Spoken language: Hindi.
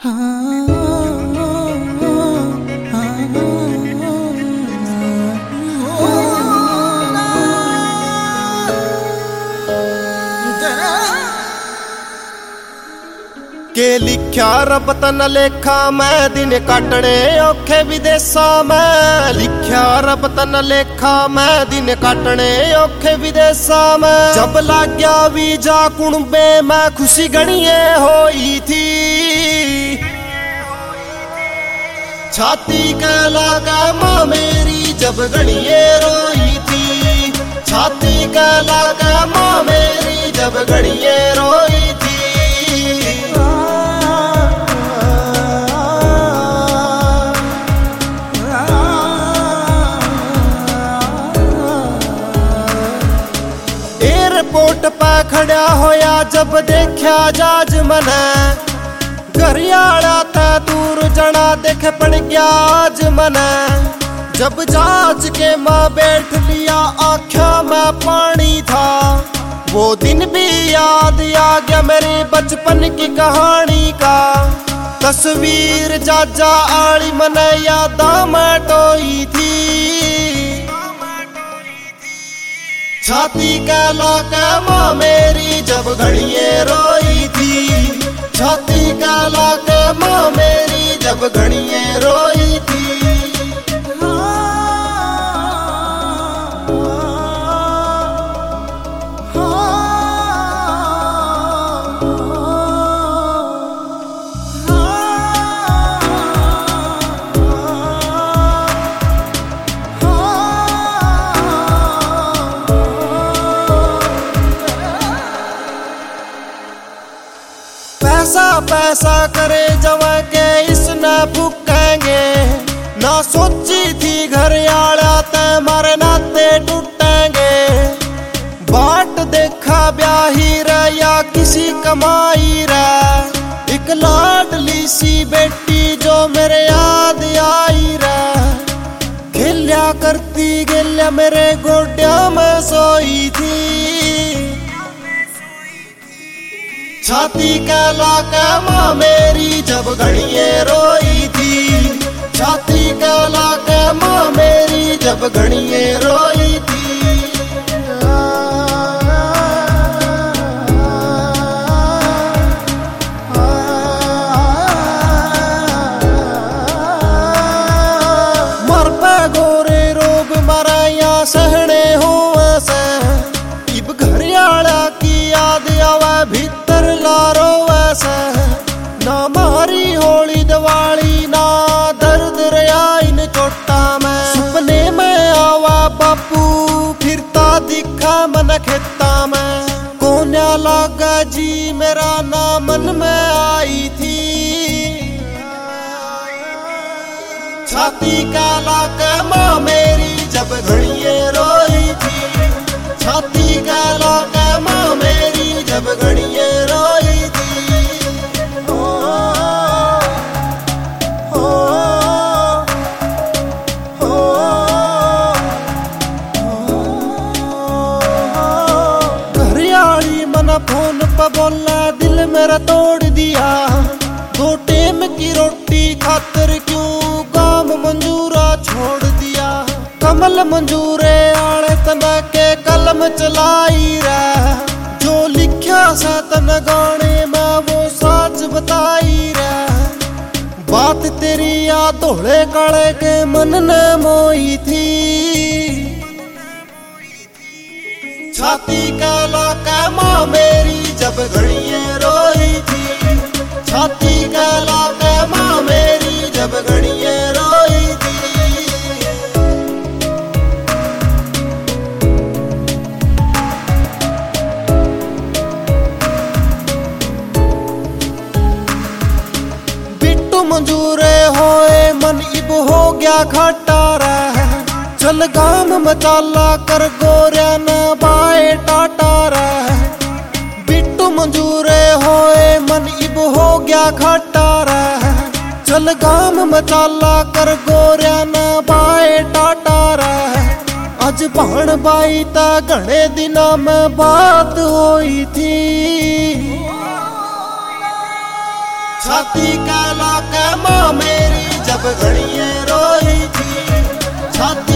के लिख्या रब तन लेखा मैं दिन काटने औखे विदेशा में। लिख्या रब तन लेखा मैं दिन काटने औखे विदेशा में। जब लाग गया वीजा कुणबे मैं खुशी गणिये होई थी। छाती के लागा माँ मेरी जब गणिये रोई थी। छाती के लागा माँ मेरी जब गणिये रोई थी। एयरपोर्ट पे खड़ा होया जब देखा जाज मने। घरियाला ते दूर जना देखे पड़ गया आज मने। जब जहाज के माँ बैठ लिया आँखों में पानी था। वो दिन भी याद आ गया मेरे बचपन की कहानी का। तस्वीर जाजा आली मने याद में टोई थी। छाती के लाके माँ मेरी जब घड़िये रोई थी। छाती के लाके माँ मेरी जब घड़िये रोई थी। पैसा पैसा करे जवा के इसने भूखेंगे। ना सोची थी घर आड़ा ते मारे नाते टूटेंगे। बाट देखा ब्याही रे या किसी कमाई रे। एक लाडली सी बेटी जो मेरे याद आई रे। खेलिया करती गेलिया मेरे गोड्या में सोई थी। छाती के लाके माँ मेरी जब घड़िये रोई थी। छाती के लाके माँ मेरी जब घड़िये रोई थी। मर पे गोरे रोग मराया सहने हो ऐसे। इब घरियाला की याद आवे भीतर लारो वैसे। ना मारी होली दिवाली ना दर्द रया इन चोटा में। सपने में आवा बापू फिरता दिखा मन खेता में। कोन्या लागा जी मेरा ना मन में आई थी। छाती का लागा माँ मेरी जब घड़िये रोई थी। छाती का लागा माँ मेरी जब घड़िये रोई थी। घरियाली मन फोन पर बोला दिल मेरा तोड़ दिया। 2 टाइम की रोटी खातिर क्यों काम मंजूरा छोड़ दिया। कमल मंजूरे आले तना के कलम चलाई रे। जो लिखा सा तन गाने में वो सच बताई रे। बात तेरी याद धोले काले के मन ने मोई थी। छाती का लाका माँ मेरी जब घड़िये रोई थी। छाती का लाका माँ मेरी जब घड़िये रोई थी। मंजूरे होए मन इब हो गया खट्टा रे। चल गाम मचाला कर गोरिया न बाए टाटा रे। बिट्टू मंजूरे होए मन इब हो गया खट्टा रे। चल गाम मचाला कर गोरिया न बाए टाटा रे। आज भाण बाई ता घणे दिना में बात होई थी। छाती का लौके माँ मेरी जब घड़ियाँ रोई थी, छाती